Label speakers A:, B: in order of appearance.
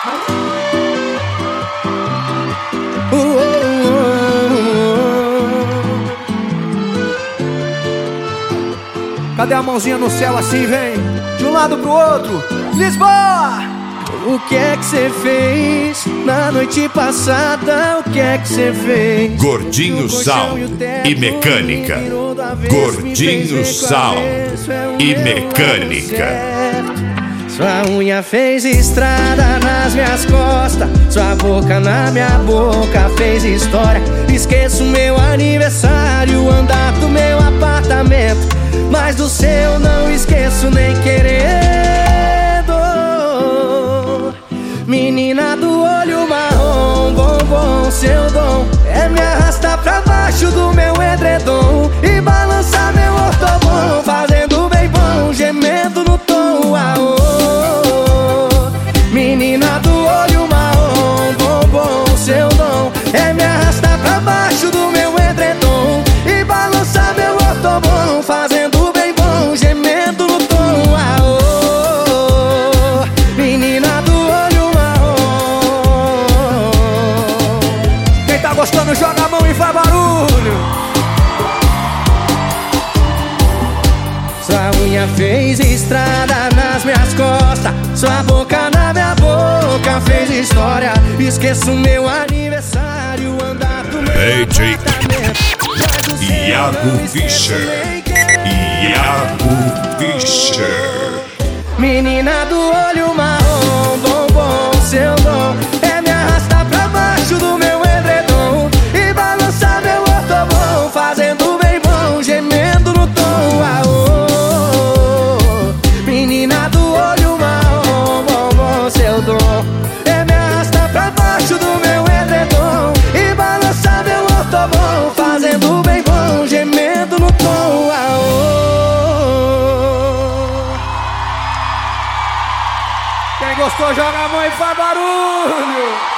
A: Cadê a mãozinha no céu assim, vem? De um lado pro outro. Lisboa!
B: O que é que você fez na noite passada? O que é que você fez?
C: Gordinho Sound e Mecânica. Gordinho Sound e Mecânica.
B: Sua unha fez estrada nas minhas costas, sua boca na minha boca fez história. Esqueço meu aniversário, andar do meu apartamento, mas do seu não esqueço nem querendo. Menina do olho marrom, bombom, seu dom é me arrastar pra baixo do meu edredom e balançar meu ortobom, fazendo bem bom, gemendo no tom. Aô. Menina do olho marrom, bombom, seu dom é me arrastar pra baixo do meu edredom e balançar meu ortobom, fazendo bem bom, gemendo no tom. Aô. Menina do olho marrom.
A: Quem tá gostando joga a mão e faz barulho.
B: Sua unha fez estrada nas minhas costas, sua boca na minha boca fez história. Esqueço meu aniversário, andar do meu apartamento.
C: Iago Fischer. Iago Fischer.
B: Menina do olho marrom, bombom, seu dom é me arrastar pra baixo do meu edredom e balançar meu ortobom, fazendo bem bom, gemendo no tom. Aô. Menina do olho marrom, bombom, seu dom é me arrastar pra baixo do meu edredom e balançar meu ortobom, fazendo bem bom, gemendo no tom. Aô.
A: Quem gostou joga a mão e faz barulho.